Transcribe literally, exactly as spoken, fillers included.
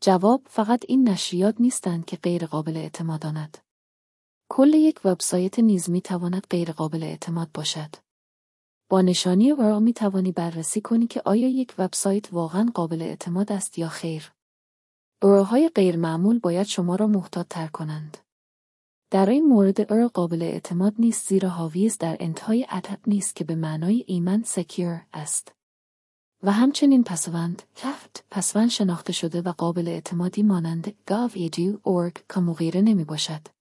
جواب: فقط این نشریات نیستند که غیر قابل اعتمادند. کل یک وبسایت نیز می تواند غیر قابل اعتماد باشد. با نشانی ورا می توانی بررسی کنی که آیا یک وبسایت واقعاً قابل اعتماد است یا خیر. اراهای غیر معمول باید شما را محتاط تر کنند. در این مورد ارا قابل اعتماد نیست، زیرا حاوی است در انتهای عدد نیست که به معنای ایمن سکیور است. و همچنین پسوند لفت پسوند شناخته شده و قابل اعتمادی مانند گاو ای دی او اورگ کامو غیره نمی باشد.